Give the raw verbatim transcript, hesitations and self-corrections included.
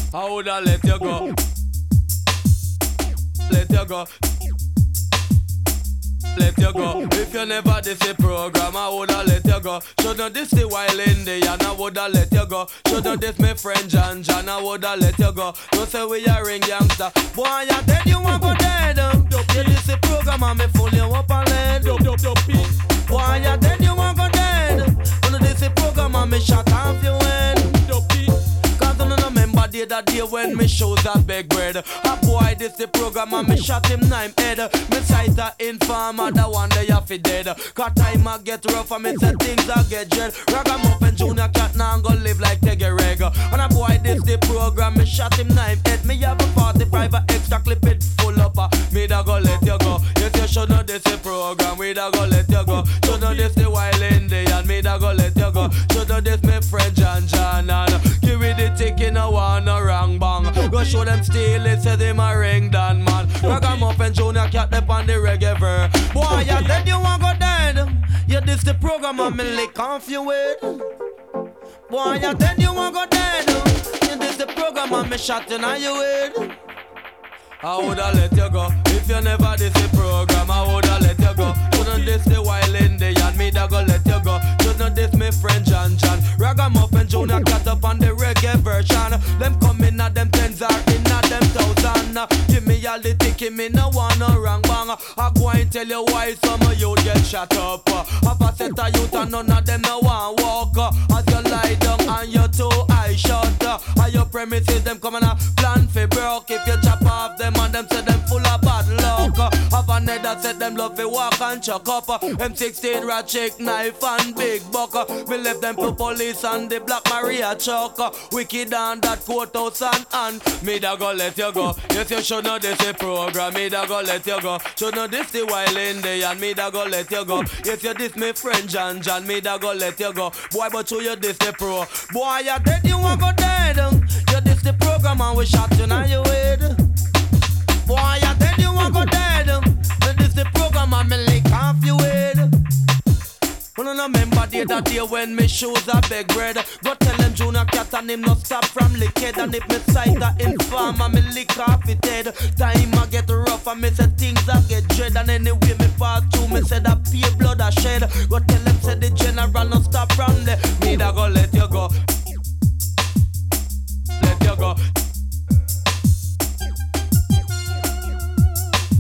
I woulda let you go. Let you go. Let you go. If you never this the program, I woulda let you go. Shoulda this the wild Indian, I woulda let you go. Shoulda this my friend John John, I woulda let you go. Don't say we a ring youngster. Boy, you dead, you want go dead. You this the program, and me full you up and lead. Boy, you dead, you want go dead. When this the program, and me shot off your head. Cause I don't remember day that day when me shows a big bread. A boy this the program and me shot him nine head. Me cite a informer, the one day you fi dead. Cause time a get rough and me say things a get dread. Ragamuffin Junior Cat now go live like Teggy Reg. And a boy this the program, me shot him nine head. Me have a forty-five a extra clip it full up. Uh. Me da go let you go. Yes you should know this the program, we da go let you go. Should know this the wild Indian, me da go let you go. Should know this me friend John John and give me the ticket, no one no wrong bang. Go show them steal it, say them a ring down man. Ragamuffin Junior Cat up on the reggae ver. Boy, you dead, you want go dead. You this the program and me lick off you with. Boy, you dead, you want go dead. You this the program and me shotting on you with. I woulda let you go. If you never this the program, I woulda let you go. Shouldn't this the wild Indian, me da go let you go. Shouldn't this me friend John John. Ragamuffin Junior Cat up on the reggae version. Them come in at them tens or in at them thousand. Give me all the ticket, me no want no wrong bang. I go and tell you why some of you get shut up. Have a set of youth and none of them no want walk. As you lie down and your two eyes shut. And your premises them coming a plan for broke. If you chop off them and them say them full of bad luck. Have a net that said them love to walk and chuck up. M sixteen ratchet knife and big buck. We left them to police and the Black Maria chuck. Wicked and that courthouse and and me da go let you go. Yes you should know this the program, me da go let you go. Should know this the wild Indian, me da go let you go. Yes you this me friend John John, me da go let you go. Boy but you you this the pro. Boy you dead, you want go dead. You this the program and we shot you now you head. Boy, you dead, you want go dead. And this the program and me lick off your head. When I remember day that day when me shoes a beg bread. Go tell them Junior Cat and him not stop from lick head. And if me sight a informer, me lick off it head. Time a get rough and me say things a get dread. And anyway me pass through, me say that pure blood a shed. Go tell them